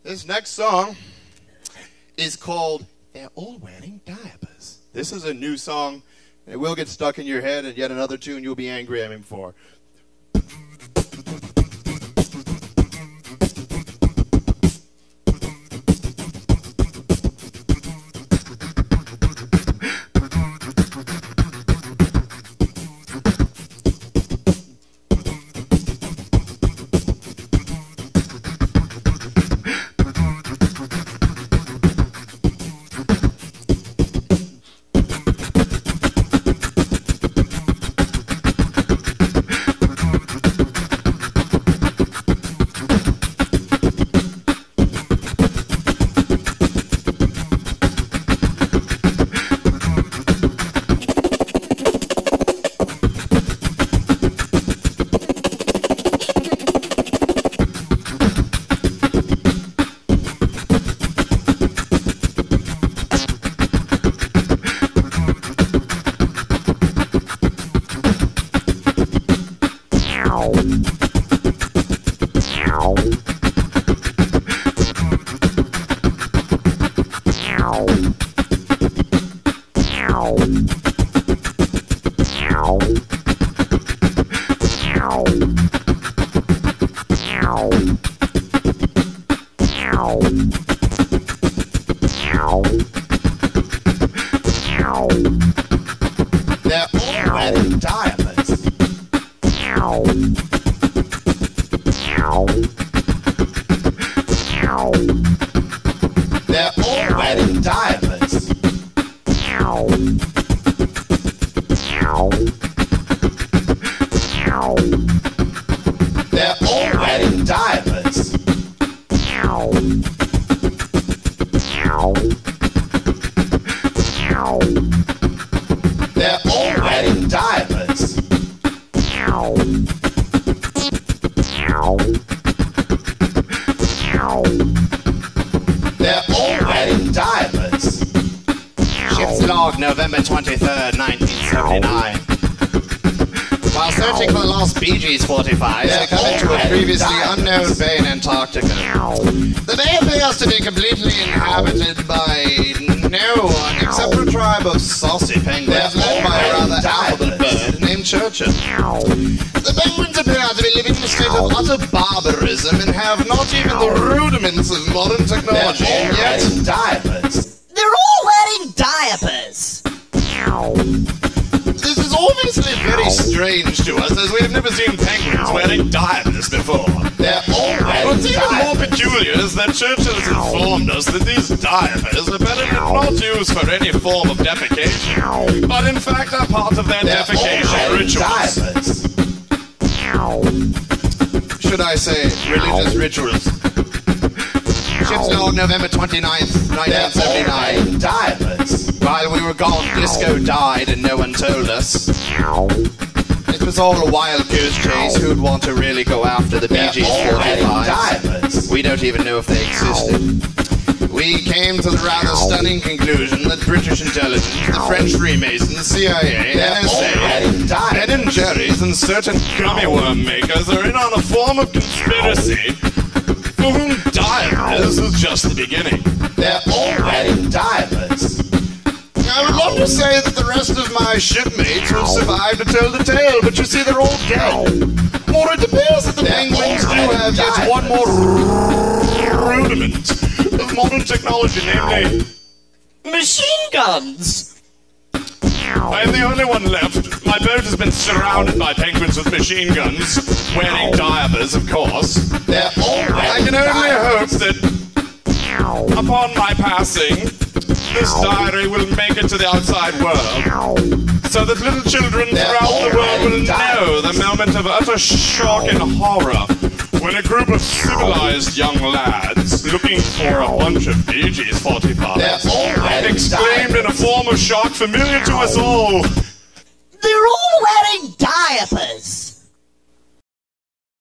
This next song is called They're All Wearing Diapers. This is a new song. It will get stuck in your head, and yet another tune you'll be angry at me for. November 23rd, 1979. While searching for the lost Bee Gees 45s, they come into a previously unknown bay in Antarctica. The bay appears to be completely inhabited by no one except for a tribe of saucy penguins led by a rather affable bird named Churchill. The penguins appear to be living in a state of utter barbarism and have not even the rudiments of modern technology. Yet, diapers. They're all wearing diapers. This is obviously very strange to us, as we have never seen penguins wearing diapers before. What's even more peculiar is that Churchill has informed us that these diapers are apparently not used for any form of defecation, but in fact are part of their defecation rituals. Should I say religious rituals? Ship's log, November 29th, 1979. Diapers. While we were gone, disco died and no one told us. It was all a wild goose chase. Who'd want to really go after the Bee Gees 45s? We don't even know if they existed. We came to the rather stunning conclusion that British intelligence, the French Freemasons, the CIA, NSA, Ben and Jerry's, and certain gummy worm makers are in on a form of conspiracy for whom diapers is just the beginning. They're all wearing diapers. I would love to say that the rest of my shipmates will survive to tell the tale, but you see, they're all dead. Or it appears that the penguins do have yet one more rudiment of modern technology, namely machine guns. I am the only one left. My boat has been surrounded by penguins with machine guns, wearing diapers, of course. I can only hope that upon my passing, this diary will make it to the outside world, so that little children throughout the world will know the moment of utter shock and horror when a group of civilized young lads looking for a bunch of Bee Gees 45s exclaimed in a form of shock familiar to us all, They're all wearing diapers.